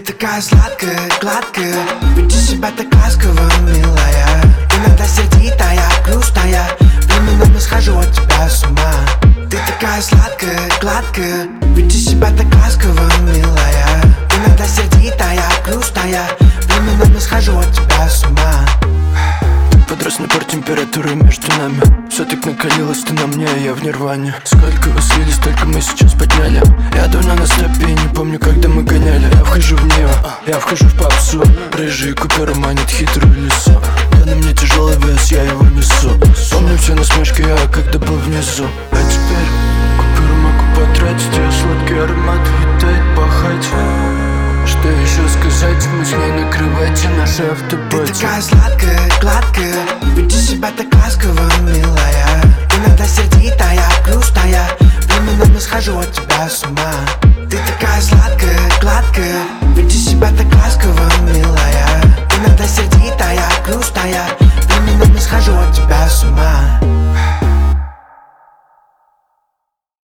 такая сладкая, гладкая, веди себя так ласково, милая. Иногда сердитая, грустная, временами схожу от тебя с ума. Ты такая сладкая, гладкая, веди себя так ласково, милая. Иногда сердитая, грустная, временами схожу от тебя с ума. Подрос напор температуры между нами. Все так накалилось, ты на мне, я в нирване. Сколько вы слились, столько мы сейчас подняли. Я давно на стопе, не помню, когда мы гоняли. Я вхожу в нее, я вхожу в попсу. Рыжие куперы манят хитрую лесу. Да на мне тяжелый вес, я его несу. Помню все насмешки, я когда был внизу. А теперь куперы могу потратить. Ее сладкий аромат витает пахать. Что еще сказать, мы с ней на кровати, наши автоботы. Ты такая сладкая, гладкая, веди себя так ласково, милая. Иногда сердитая, грустная, временами схожу от тебя с ума. Ты такая сладкая, гладкая, веди себя